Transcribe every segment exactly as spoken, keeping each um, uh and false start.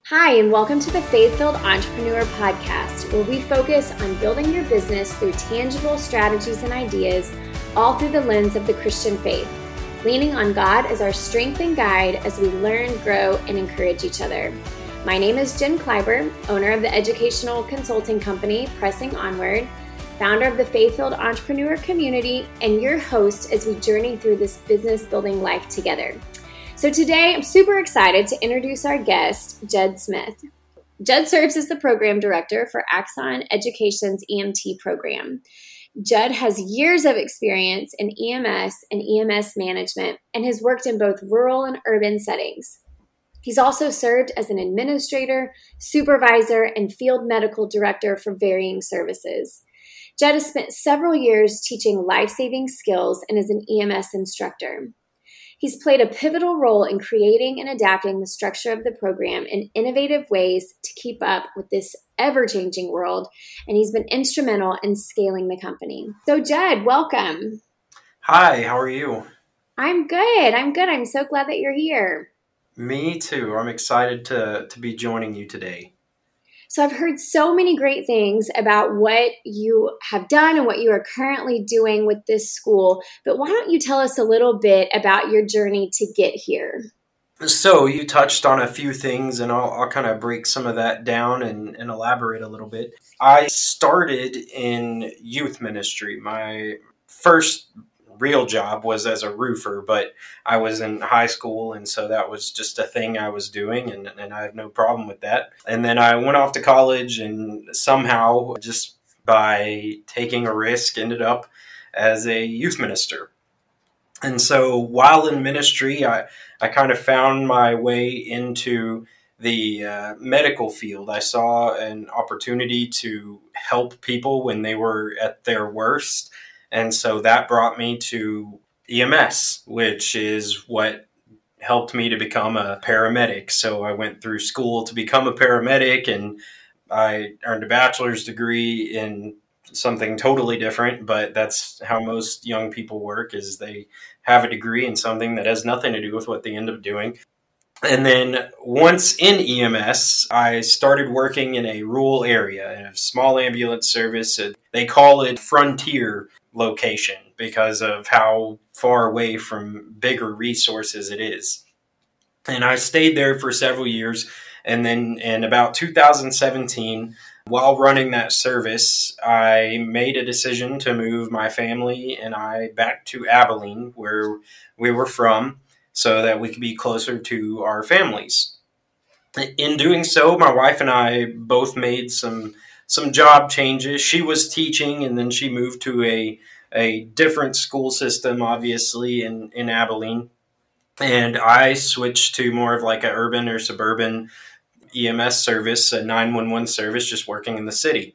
Hi, and welcome to the Faith-Filled Entrepreneur Podcast, where we focus on building your business through tangible strategies and ideas, all through the lens of the Christian faith, leaning on God as our strength and guide as we learn, grow, and encourage each other. My name is Jen Kleiber, owner of the educational consulting company Pressing Onward, founder of the Faith-Filled Entrepreneur community, and your host as we journey through this business-building life together. So today, I'm super excited to introduce our guest, Jed Smith. Jed serves as the program director for Axon Education's E M T program. Jed has years of experience in E M S and E M S management and has worked in both rural and urban settings. He's also served as an administrator, supervisor, and field medical director for varying services. Jed has spent several years teaching life-saving skills and is an E M S instructor. He's played a pivotal role in creating and adapting the structure of the program in innovative ways to keep up with this ever-changing world, and he's been instrumental in scaling the company. So, Jed, welcome. Hi, how are you? I'm good. I'm good. I'm so glad that you're here. Me too. I'm excited to, to be joining you today. So I've heard so many great things about what you have done and what you are currently doing with this school, but why don't you tell us a little bit about your journey to get here? So you touched on a few things, and I'll, I'll kind of break some of that down and, and elaborate a little bit. I started in youth ministry. My first real job was as a roofer, but I was in high school, and so that was just a thing I was doing, and, and I have no problem with that. And then I went off to college, and somehow, just by taking a risk, ended up as a youth minister. And so while in ministry, I, I kind of found my way into the uh, medical field. I saw an opportunity to help people when they were at their worst. And so that brought me to E M S, which is what helped me to become a paramedic. So I went through school to become a paramedic, and I earned a bachelor's degree in something totally different, but that's how most young people work, is they have a degree in something that has nothing to do with what they end up doing. And then once in E M S, I started working in a rural area, in a small ambulance service. They call it frontier location because of how far away from bigger resources it is. And I stayed there for several years. And then in about two thousand seventeen, while running that service, I made a decision to move my family and I back to Abilene, where we were from, so that we could be closer to our families. In doing so, my wife and I both made some some job changes. She was teaching, and then she moved to a a different school system, obviously, in, in Abilene. And I switched to more of like an urban or suburban E M S service, a nine one one service, just working in the city.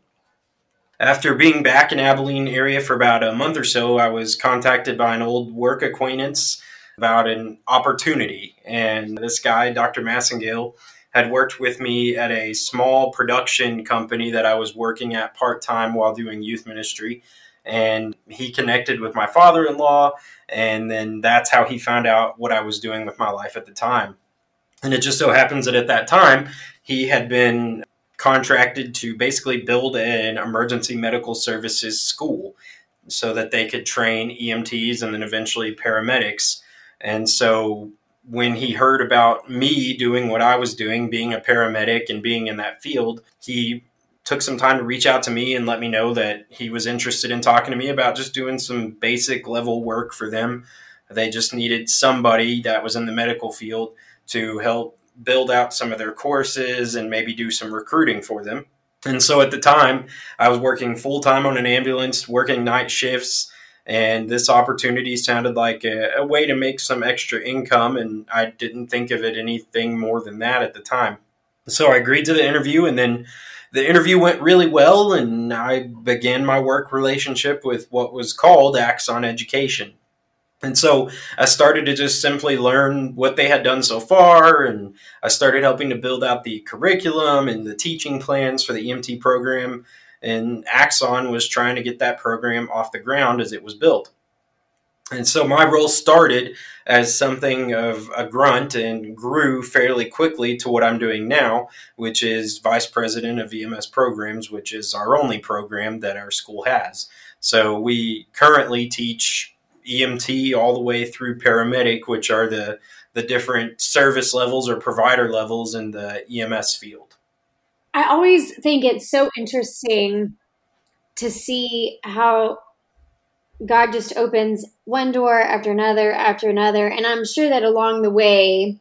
After being back in Abilene area for about a month or so, I was contacted by an old work acquaintance about an opportunity. And this guy, Doctor Massengale, had worked with me at a small production company that I was working at part-time while doing youth ministry. And he connected with my father-in-law, and then that's how he found out what I was doing with my life at the time. And it just so happens that at that time, he had been contracted to basically build an emergency medical services school so that they could train E M Ts and then eventually paramedics. And so when he heard about me doing what I was doing, being a paramedic and being in that field, he took some time to reach out to me and let me know that he was interested in talking to me about just doing some basic level work for them. They just needed somebody that was in the medical field to help build out some of their courses and maybe do some recruiting for them. And so at the time, I was working full-time on an ambulance, working night shifts, and this opportunity sounded like a, a way to make some extra income, and I didn't think of it anything more than that at the time. So I agreed to the interview, and then the interview went really well, and I began my work relationship with what was called Axon Education. And so I started to just simply learn what they had done so far, and I started helping to build out the curriculum and the teaching plans for the E M T program, and Axon was trying to get that program off the ground as it was built. And so my role started as something of a grunt and grew fairly quickly to what I'm doing now, which is vice president of E M S programs, which is our only program that our school has. So we currently teach E M T all the way through paramedic, which are the, the different service levels or provider levels in the E M S field. I always think it's so interesting to see how God just opens one door after another after another. And I'm sure that along the way,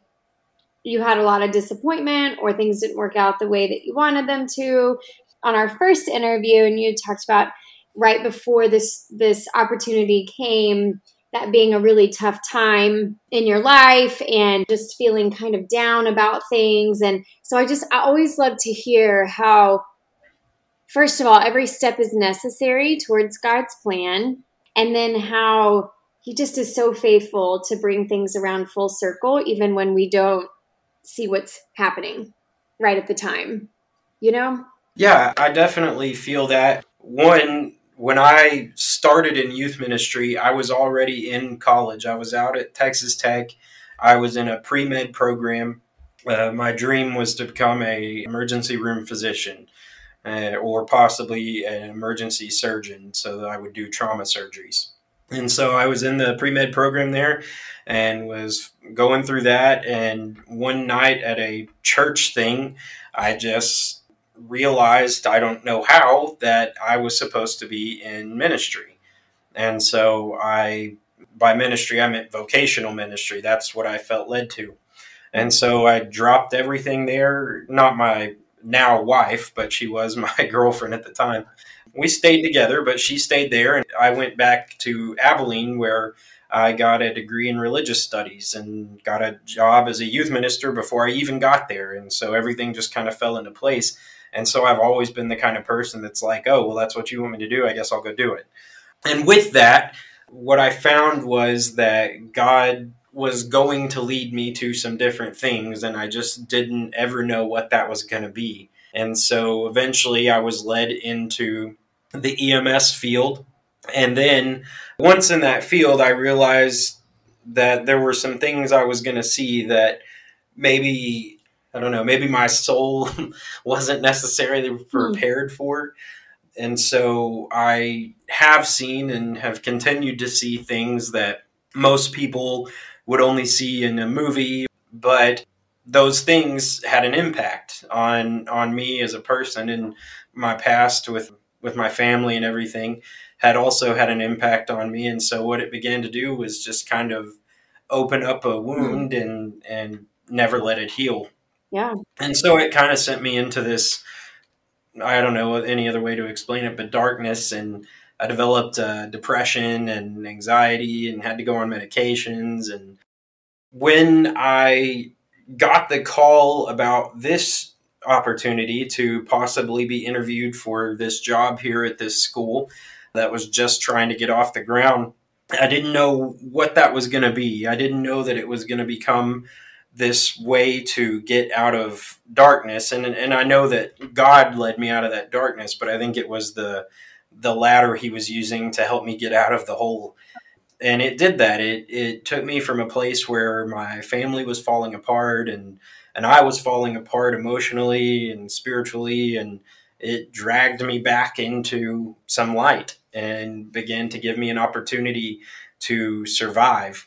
you had a lot of disappointment or things didn't work out the way that you wanted them to. On our first interview, and you talked about right before this, this opportunity came, that being a really tough time in your life and just feeling kind of down about things. And so I just, I always love to hear how, first of all, every step is necessary towards God's plan. And then how he just is so faithful to bring things around full circle, even when we don't see what's happening right at the time, you know? Yeah, I definitely feel that. One, when I started in youth ministry, I was already in college. I was out at Texas Tech. I was in a pre-med program. Uh, my dream was to become a emergency room physician. Uh, or possibly an emergency surgeon, so that I would do trauma surgeries. And so I was in the pre-med program there and was going through that. And one night at a church thing, I just realized, I don't know how, that I was supposed to be in ministry. And so I, by ministry, I meant vocational ministry. That's what I felt led to. And so I dropped everything there, not my now wife, but she was my girlfriend at the time. We stayed together, but she stayed there. And I went back to Abilene, where I got a degree in religious studies and got a job as a youth minister before I even got there. And so everything just kind of fell into place. And so I've always been the kind of person that's like, oh, well, that's what you want me to do. I guess I'll go do it. And with that, what I found was that God was going to lead me to some different things, and I just didn't ever know what that was going to be. And so eventually I was led into the E M S field. And then once in that field, I realized that there were some things I was going to see that maybe, I don't know, maybe my soul wasn't necessarily prepared for. And so I have seen and have continued to see things that most people would only see in a movie, but those things had an impact on on me as a person, and my past with with my family and everything had also had an impact on me. And so what it began to do was just kind of open up a wound mm. and and never let it heal. Yeah. And so it kind of sent me into this, I don't know any other way to explain it, but darkness. And I developed uh, depression and anxiety and had to go on medications. And when I got the call about this opportunity to possibly be interviewed for this job here at this school that was just trying to get off the ground, I didn't know what that was going to be. I didn't know that it was going to become this way to get out of darkness. And and I know that God led me out of that darkness, but I think it was the the ladder he was using to help me get out of the hole. And it did that. It it took me from a place where my family was falling apart and and I was falling apart emotionally and spiritually, and it dragged me back into some light and began to give me an opportunity to survive.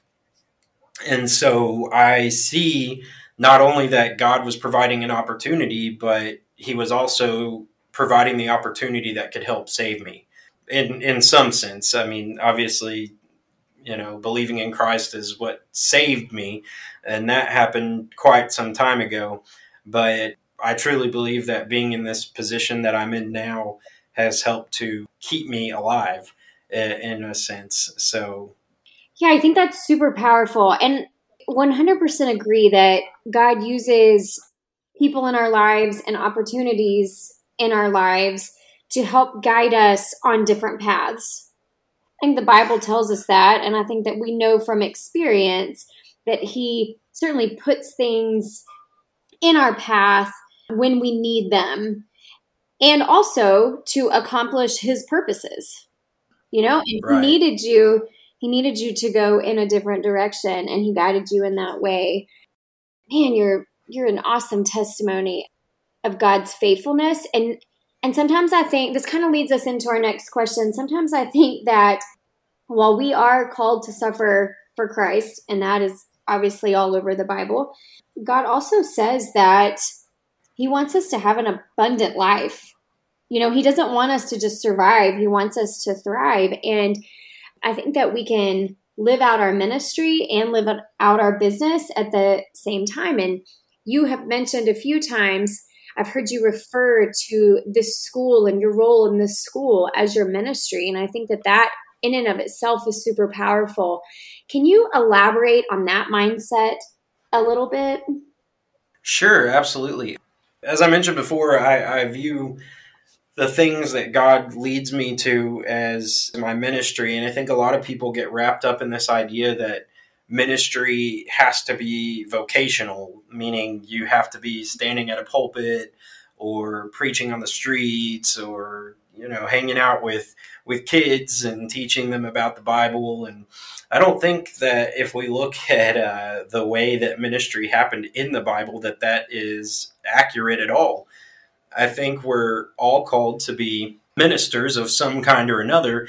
And so I see not only that God was providing an opportunity, but he was also providing the opportunity that could help save me in, in some sense. I mean, obviously, you know, believing in Christ is what saved me, and that happened quite some time ago. But I truly believe that being in this position that I'm in now has helped to keep me alive in a sense. So yeah, I think that's super powerful. And one hundred percent agree that God uses people in our lives and opportunities in our lives to help guide us on different paths. I think the Bible tells us that. And I think that we know from experience that he certainly puts things in our path when we need them, and also to accomplish his purposes. You know, if Right. he needed you, he needed you to go in a different direction, and he guided you in that way. Man, you're you're an awesome testimony of God's faithfulness. And and sometimes I think this kind of leads us into our next question. Sometimes I think that while we are called to suffer for Christ, and that is obviously all over the Bible, God also says that he wants us to have an abundant life. You know, he doesn't want us to just survive. He wants us to thrive. And I think that we can live out our ministry and live out our business at the same time. And you have mentioned a few times, I've heard you refer to this school and your role in this school as your ministry. And I think that that in and of itself is super powerful. Can you elaborate on that mindset a little bit? Sure, absolutely. As I mentioned before, I, I view the things that God leads me to as my ministry. And I think a lot of people get wrapped up in this idea that ministry has to be vocational, meaning you have to be standing at a pulpit or preaching on the streets or, you know, hanging out with, with kids and teaching them about the Bible. And I don't think that if we look at uh, the way that ministry happened in the Bible, that that is accurate at all. I think we're all called to be ministers of some kind or another.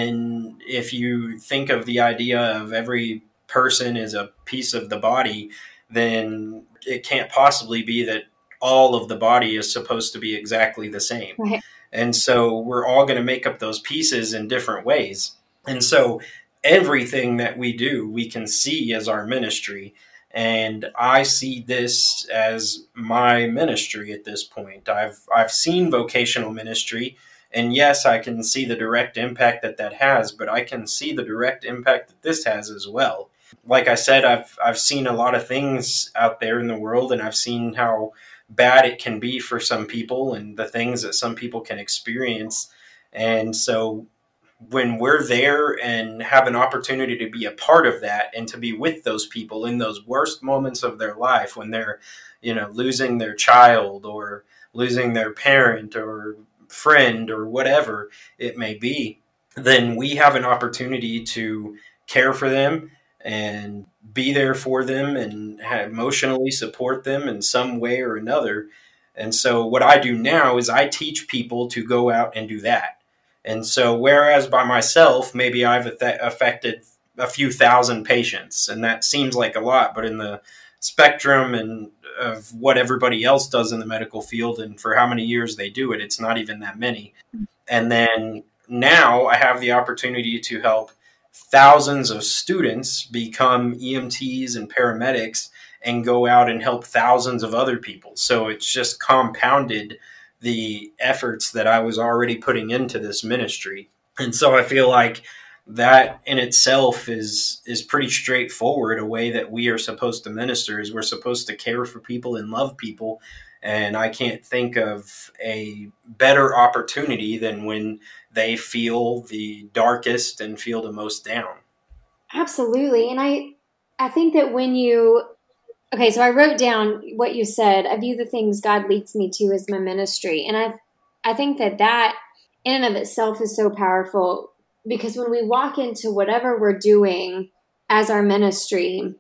And if you think of the idea of every person is a piece of the body, then it can't possibly be that all of the body is supposed to be exactly the same. Right. And so we're all going to make up those pieces in different ways. And so everything that we do, we can see as our ministry. And I see this as my ministry at this point. I've I've seen vocational ministry, and yes, I can see the direct impact that that has, but I can see the direct impact that this has as well. Like I said, I've I've seen a lot of things out there in the world, and I've seen how bad it can be for some people and the things that some people can experience. And so when we're there and have an opportunity to be a part of that and to be with those people in those worst moments of their life, when they're, you know, losing their child or losing their parent or friend or whatever it may be, then we have an opportunity to care for them and be there for them and emotionally support them in some way or another. And so what I do now is I teach people to go out and do that. And so whereas by myself, maybe I've affected a few thousand patients, and that seems like a lot, but in the spectrum and of what everybody else does in the medical field and for how many years they do it, it's not even that many. And then now I have the opportunity to help thousands of students become E M Ts and paramedics and go out and help thousands of other people. So it's just compounded the efforts that I was already putting into this ministry. And so I feel like that in itself is is pretty straightforward. A way that we are supposed to minister is we're supposed to care for people and love people. And I can't think of a better opportunity than when they feel the darkest and feel the most down. Absolutely. And I I think that when you Okay, so I wrote down what you said. I view the things God leads me to as my ministry. And I I think that that in and of itself is so powerful, because when we walk into whatever we're doing as our ministry,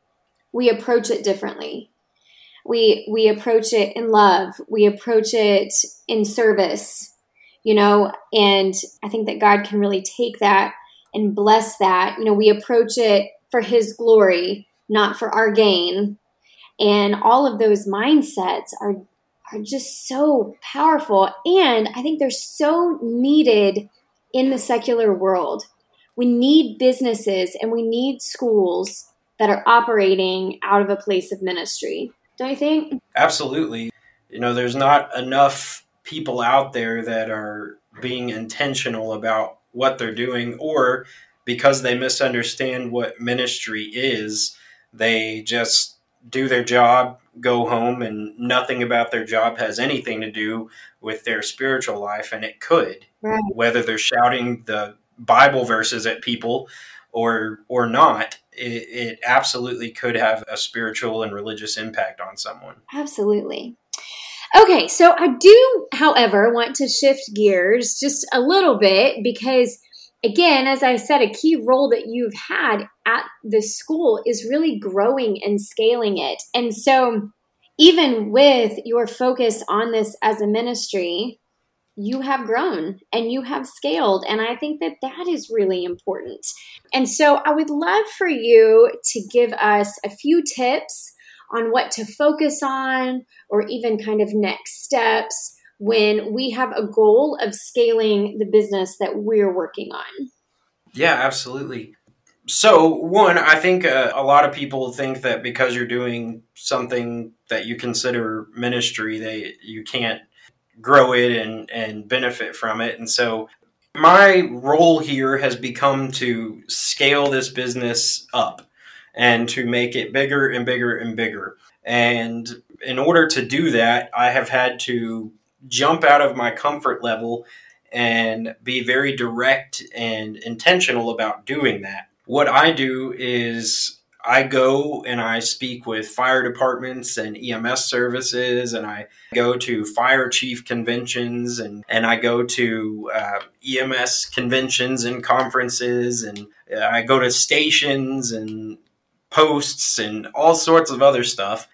we approach it differently. We we approach it in love. We approach it in service, you know, and I think that God can really take that and bless that. You know, we approach it for his glory, not for our gain. And all of those mindsets are are just so powerful. And I think they're so needed in the secular world. We need businesses and we need schools that are operating out of a place of ministry. Don't you think? Absolutely. You know, there's not enough people out there that are being intentional about what they're doing, or because they misunderstand what ministry is, they just do their job, go home, and nothing about their job has anything to do with their spiritual life. And it could, right. Whether they're shouting the Bible verses at people or or not, it, it absolutely could have a spiritual and religious impact on someone. Absolutely. Okay, so I do, however, want to shift gears just a little bit, because again, as I said, a key role that you've had at the school is really growing and scaling it. And so even with your focus on this as a ministry, you have grown and you have scaled. And I think that that is really important. And so I would love for you to give us a few tips on what to focus on, or even kind of next steps when we have a goal of scaling the business that we're working on. Yeah, absolutely. So one, I think uh, a lot of people think that because you're doing something that you consider ministry, they you can't grow it and, and benefit from it. And so my role here has become to scale this business up and to make it bigger and bigger and bigger. And in order to do that, I have had to jump out of my comfort level and be very direct and intentional about doing that. What I do is I go and I speak with fire departments and E M S services, and I go to fire chief conventions, and, and I go to uh, E M S conventions and conferences, and I go to stations and posts and all sorts of other stuff.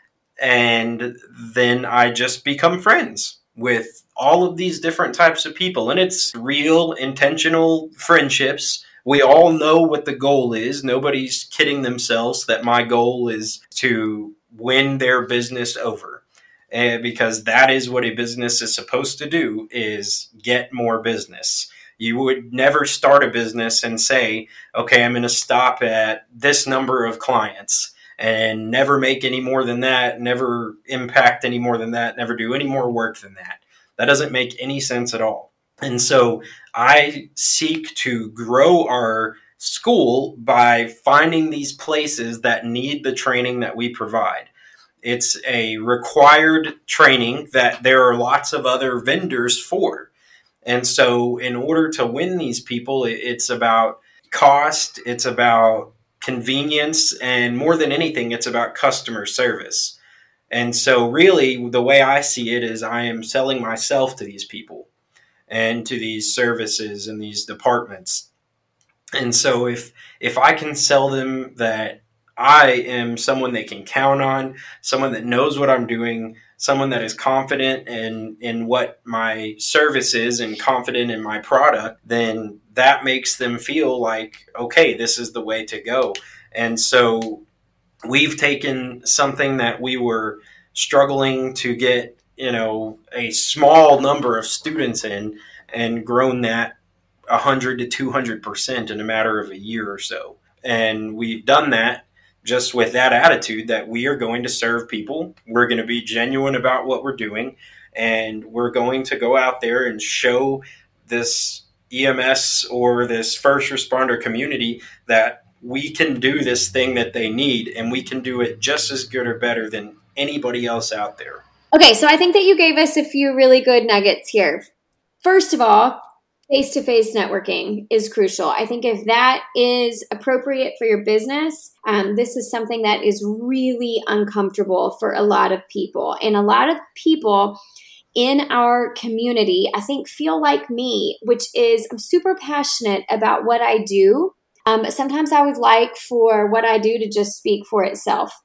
And then I just become friends with all of these different types of people. And it's real, intentional friendships. We all know what the goal is. Nobody's kidding themselves that my goal is to win their business over. And because that is what a business is supposed to do, is get more business. You would never start a business and say, okay, I'm going to stop at this number of clients and never make any more than that, never impact any more than that, never do any more work than that. That doesn't make any sense at all. And so I seek to grow our school by finding these places that need the training that we provide. It's a required training that there are lots of other vendors for. And so in order to win these people, it's about cost, it's about convenience, and more than anything, it's about customer service. And so really the way I see it is I am selling myself to these people and to these services and these departments. And so if if I can sell them that I am someone they can count on, someone that knows what I'm doing, someone that is confident in, in what my service is and confident in my product, then that makes them feel like, okay, this is the way to go. And so we've taken something that we were struggling to get, you know, a small number of students in, and grown that one hundred to two hundred percent in a matter of a year or so. And we've done that just with that attitude that we are going to serve people. We're going to be genuine about what we're doing, and we're going to go out there and show this E M S or this first responder community that we can do this thing that they need, and we can do it just as good or better than anybody else out there. Okay, so I think that you gave us a few really good nuggets here. First of all, face-to-face networking is crucial. I think if that is appropriate for your business, um, this is something that is really uncomfortable for a lot of people. And a lot of people in our community, I think, feel like me, which is I'm super passionate about what I do. Um, sometimes I would like for what I do to just speak for itself.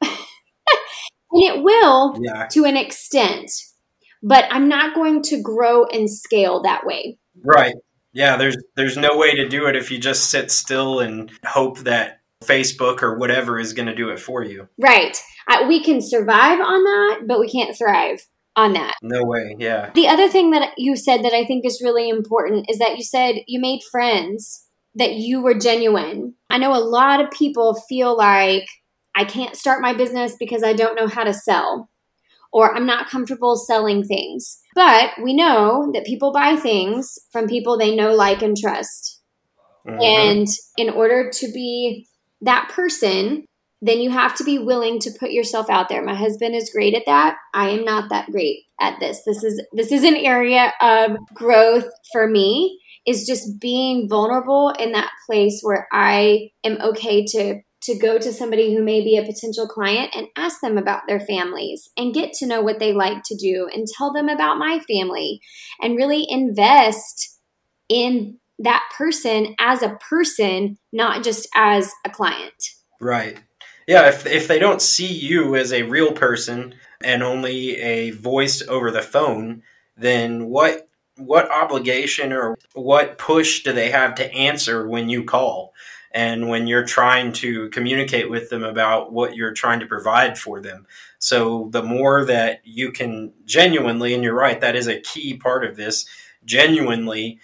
And it will yeah. to an extent, but I'm not going to grow and scale that way. Right. Yeah, there's there's no way to do it if you just sit still and hope that Facebook or whatever is going to do it for you. Right. I, we can survive on that, but we can't thrive on that. No way, yeah. The other thing that you said that I think is really important is that you said you made friends, that you were genuine. I know a lot of people feel like I can't start my business because I don't know how to sell, or I'm not comfortable selling things. But we know that people buy things from people they know, like, and trust. Mm-hmm. And in order to be that person, then you have to be willing to put yourself out there. My husband is great at that. I am not that great at this. This is this is an area of growth for me, is just being vulnerable in that place where I am okay to to go to somebody who may be a potential client and ask them about their families and get to know what they like to do and tell them about my family and really invest in that person as a person, not just as a client. Right. Yeah, if if they don't see you as a real person and only a voice over the phone, then what what obligation or what push do they have to answer when you call and when you're trying to communicate with them about what you're trying to provide for them? So the more that you can genuinely, and you're right, that is a key part of this, genuinely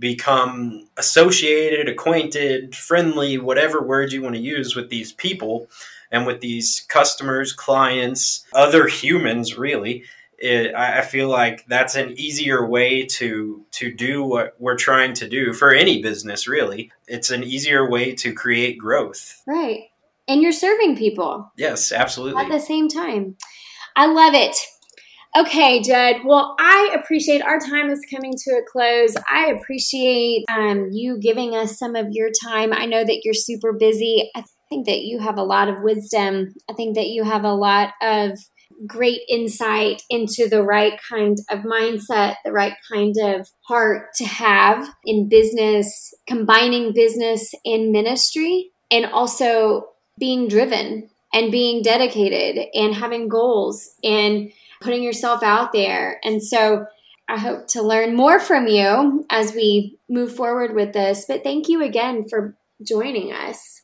become associated, acquainted, friendly, whatever word you want to use with these people and with these customers, clients, other humans, really. It, I feel like that's an easier way to to do what we're trying to do for any business, really. It's an easier way to create growth. Right. And you're serving people. Yes, absolutely. At the same time. I love it. Okay, Judd. Well, I appreciate our time is coming to a close. I appreciate um, you giving us some of your time. I know that you're super busy. I think that you have a lot of wisdom. I think that you have a lot of great insight into the right kind of mindset, the right kind of heart to have in business, combining business and ministry, and also being driven and being dedicated and having goals and putting yourself out there. And so I hope to learn more from you as we move forward with this. But thank you again for joining us.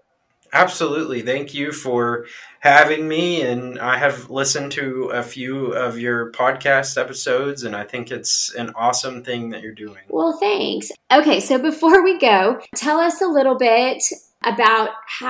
Absolutely. Thank you for having me. And I have listened to a few of your podcast episodes, and I think it's an awesome thing that you're doing. Well, thanks. Okay, so before we go, tell us a little bit about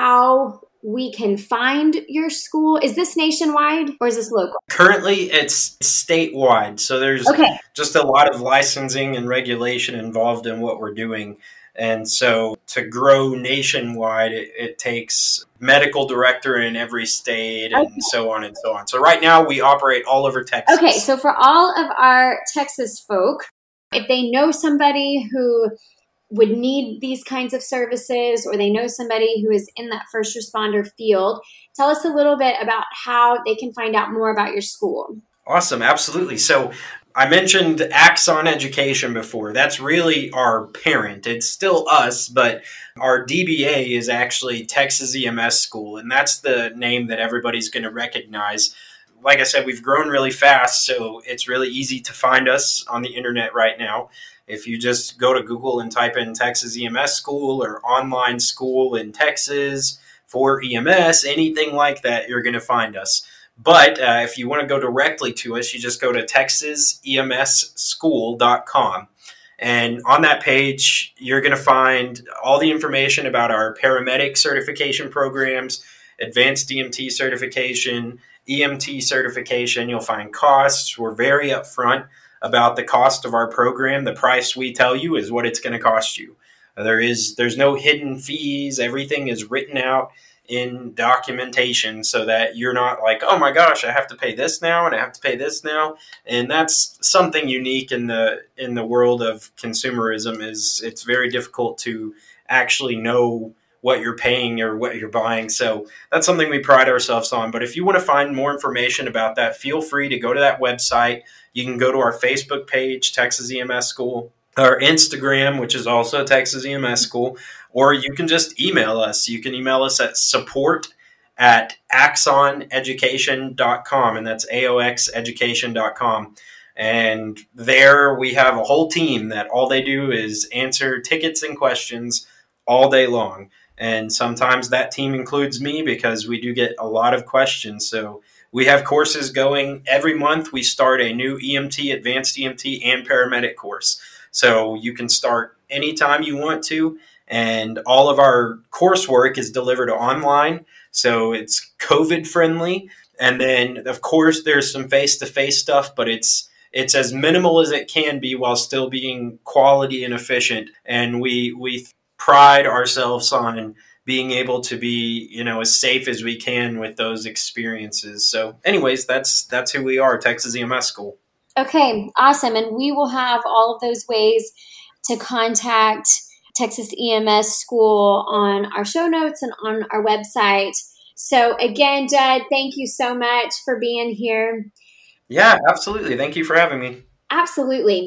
how we can find your school. Is this nationwide or is this local? Currently, it's statewide. So there's okay. just a lot of licensing and regulation involved in what we're doing. And so to grow nationwide, it, it takes medical director in every state and okay. so on and so on. So right now we operate all over Texas. Okay, so for all of our Texas folk, if they know somebody who would need these kinds of services, or they know somebody who is in that first responder field, tell us a little bit about how they can find out more about your school. Awesome. Absolutely. So I mentioned Axon Education before. That's really our parent. It's still us, but our D B A is actually Texas E M S School, and that's the name that everybody's going to recognize. Like I said, we've grown really fast, so it's really easy to find us on the internet right now. If you just go to Google and type in Texas E M S School or online school in Texas for E M S, anything like that, you're going to find us. But uh, if you want to go directly to us, you just go to texas e m s school dot com. And on that page, you're going to find all the information about our paramedic certification programs, advanced D M T certification, E M T certification. You'll find costs. We're very upfront about the cost of our program. The price we tell you is what it's going to cost you. There is, there's no hidden fees. Everything is written out in documentation so that you're not like, oh my gosh, I have to pay this now and I have to pay this now. And that's something unique in the in the world of consumerism. Is it's very difficult to actually know what you're paying or what you're buying. So that's something we pride ourselves on. But if you want to find more information about that, feel free to go to that website. You can go to our Facebook page, Texas E M S School, our Instagram, which is also Texas E M S School, or you can just email us. You can email us at support at axon education dot com, and that's A O X education dot com. And there we have a whole team that all they do is answer tickets and questions all day long. And sometimes that team includes me because we do get a lot of questions. So we have courses going every month. We start a new E M T, advanced E M T, and paramedic course. So you can start anytime you want to. And all of our coursework is delivered online. So it's COVID friendly. And then, of course, there's some face-to-face stuff, but it's it's as minimal as it can be while still being quality and efficient. And we we pride ourselves on being able to be, you know, as safe as we can with those experiences. So anyways, that's that's who we are, Texas E M S School. Okay, awesome. And we will have all of those ways to contact Texas E M S School on our show notes and on our website. So again, Judd, thank you so much for being here. Yeah, absolutely. Thank you for having me. Absolutely.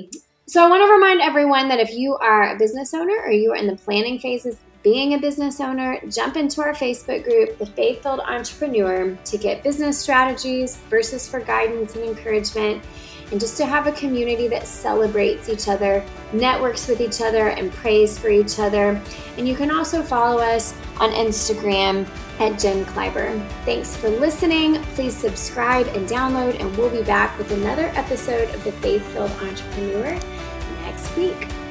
So I want to remind everyone that if you are a business owner or you are in the planning phases of being a business owner, jump into our Facebook group, The Faith-Filled Entrepreneur, to get business strategies, verses for guidance and encouragement, and just to have a community that celebrates each other, networks with each other, and prays for each other. And you can also follow us on Instagram at Jen Kleiber. Thanks for listening. Please subscribe and download, and we'll be back with another episode of The Faith-Filled Entrepreneur next week.